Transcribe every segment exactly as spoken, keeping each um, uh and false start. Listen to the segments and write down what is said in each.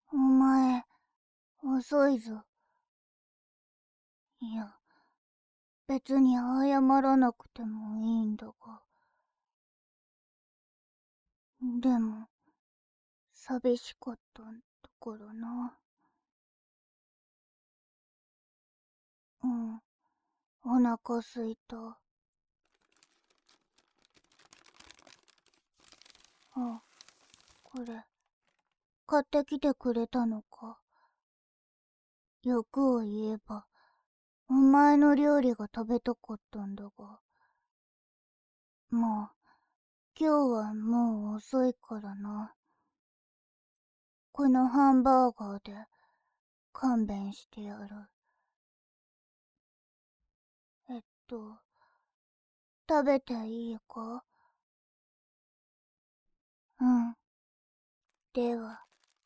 お前、遅いぞ。いや、別に謝らなくてもいいんだが。でも、寂しかったんだからな。うん、お腹すいた。あ、これ、買ってきてくれたのか。欲を言えば、お前の料理が食べたかったんだが。まあ、今日はもう遅いからな。このハンバーガーで勘弁してやる。えっと、食べていいか？うん。では、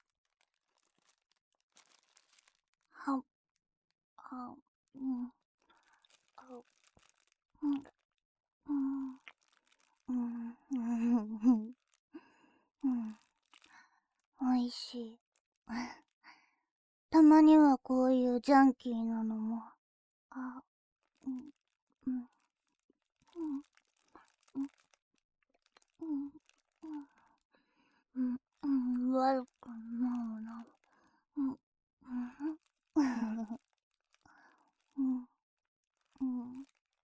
は、は、うん、あ、うん、うん、うん、うん、うん、おいしい。たまにはこういうジャンキーなのも、あ、うん、うん、うん、うん、うん、うん、うん、悪くないな。うん、うん、うん、うん、うん、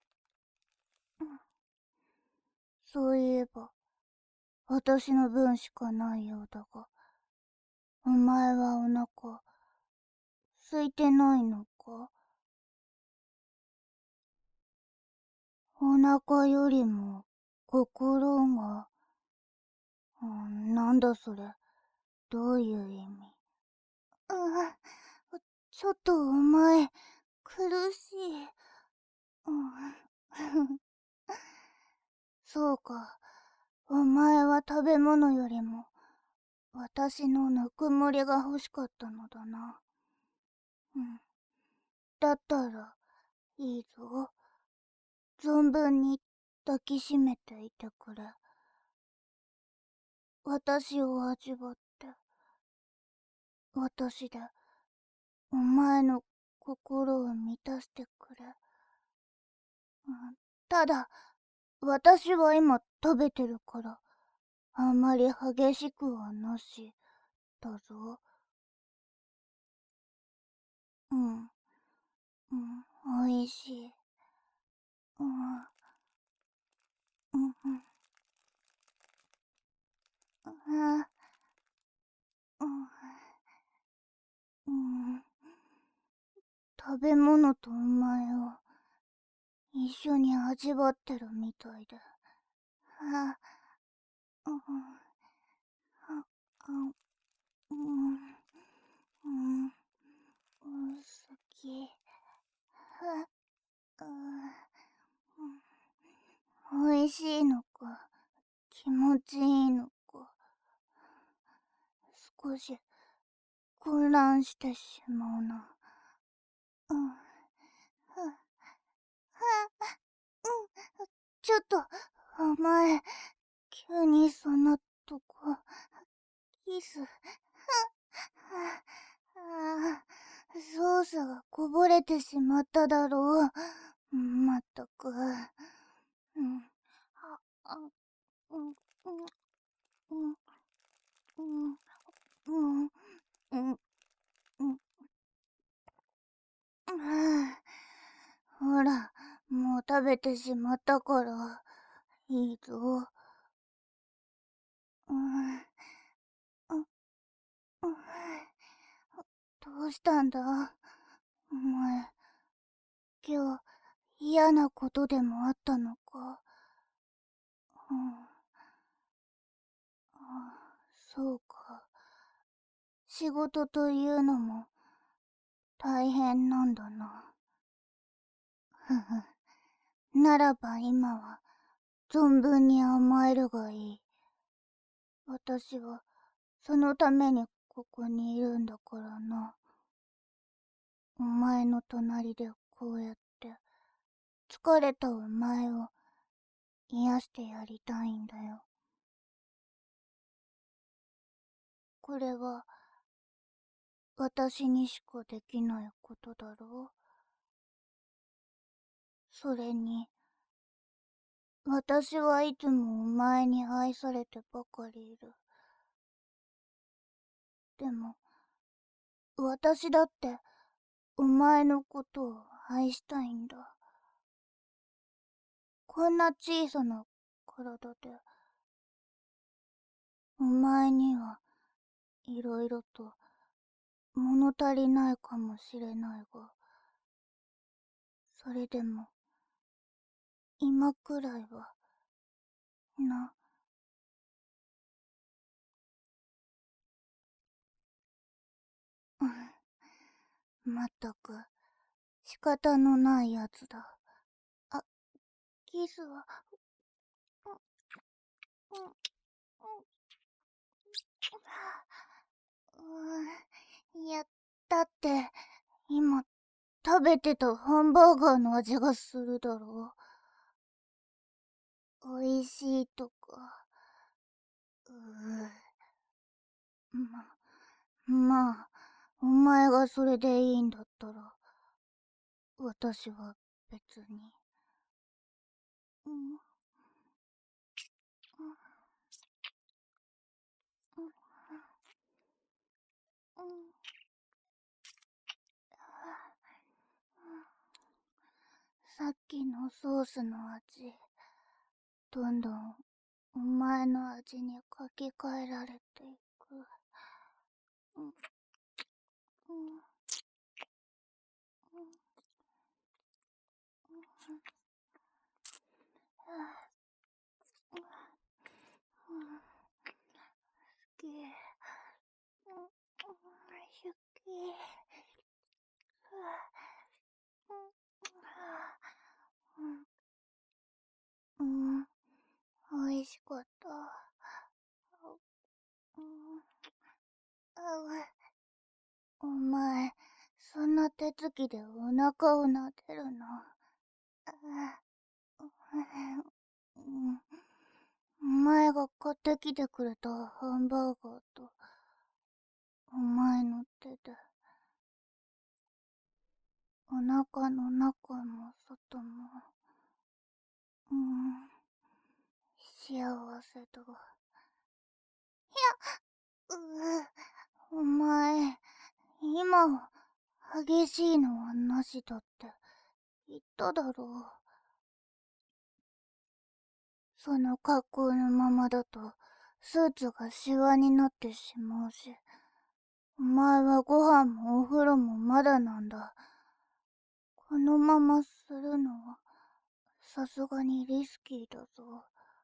そういえば、私の分しかないようだが、お前はお腹、空いてないのか？お腹よりも、心が、うん、なんだそれ、どういう意味？うん、ちょっとお前、苦しい。うん、そうか、お前は食べ物よりも、私のぬくもりが欲しかったのだな。うん。だったら、いいぞ。存分に抱きしめていてくれ。私を味わって、私で、お前の心を満たしてくれ。うん、ただ、私は今食べてるから、あまり激しくはなし、だぞ。うん、うん、おいしい。うん、うん、うん、うん、うん、食べ物とお前を一緒に味わってるみたいで。あ、うん、あ、あ、うん、うん、うん、好き。あ、うん、おいしいのか、気持ちいいのか、少し混乱してしまうな。うん、は、は、うん、ちょっと、お前、急にそんなとこ、キス、は、は、あ、ソースがこぼれてしまっただろう。まったく。うん。あ、あ、うん、うん、うん、うん、うん、うん、うん、うん。ほら、もう食べてしまったから、いいぞ。うん、うん、うん。どうしたんだお前、今日、嫌なことでもあったのか？うん、あ、そうか。仕事というのも、大変なんだな。ふふ。ならば今は、存分に甘えるがいい。私は、そのためにここにいるんだからな。お前の隣でこうやって、疲れたお前を癒してやりたいんだよ。これは、 私にしかできないことだろう。それに、私はいつもお前に愛されてばかりいる。でも、私だってお前のことを愛したいんだ。こんな小さな体で、お前にはいろいろと物足りないかもしれないが、それでも、今くらいは、な。うん。まったく、仕方のないやつだ。あ、キスは、うん、うん、うん、いや、だって、今、食べてたハンバーガーの味がするだろう。おいしいとか。うーま、まあ、お前がそれでいいんだったら、私は別に。うん、うん、うん、うん、さっきのソースの味、どんどんお前の味に書き換えられていく。うん、うん、うん、うん、うん、好き。うん、うん、好き。うん、うん、美味しかった。うん、あ、お前、そんな手つきでお腹を撫でるの。あ、うん、お前が買ってきてくれたハンバーガーと、お前の手で、お腹の中も外も、うん、幸せだ。うう、お前、今、激しいのはなしだって言っただろう。その格好のままだと、スーツがシワになってしまうし、お前はご飯もお風呂もまだなんだ。このままするのは、さすがにリスキーだぞ。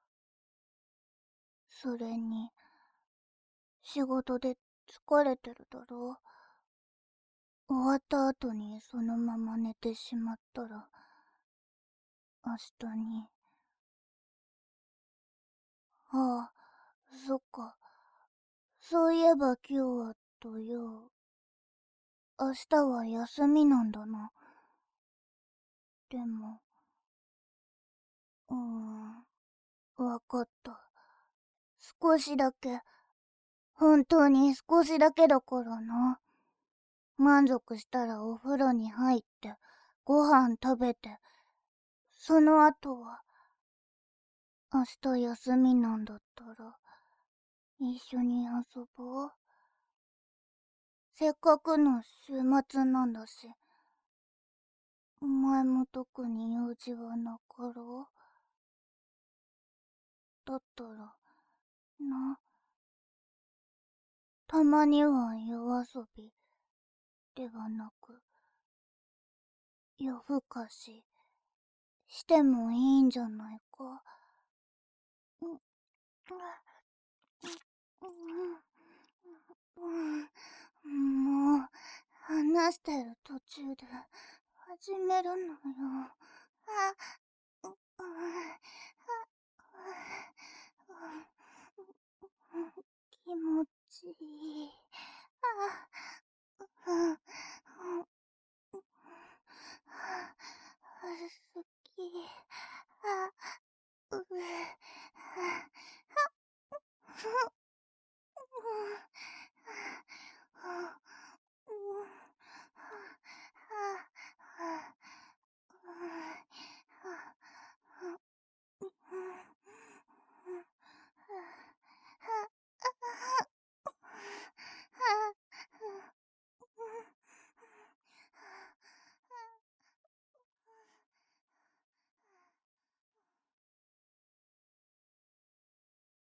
それに、仕事で疲れてるだろう。終わった後にそのまま寝てしまったら、明日に。ああ、そっか。そういえば今日は土曜。明日は休みなんだな。でも、うーん、わかった。少しだけ、本当に少しだけだからな。満足したらお風呂に入って、ご飯食べて、その後は、明日休みなんだったら、一緒に遊ぼう。せっかくの週末なんだし、お前も特に用事はなかろう。だったら、な、たまには夜遊び、ではなく、夜更かし、してもいいんじゃないか。うん、うん、うん、もう、話してる途中で、始めるのよ。あ、う、う、気持ちいい。あ、うん、うん、す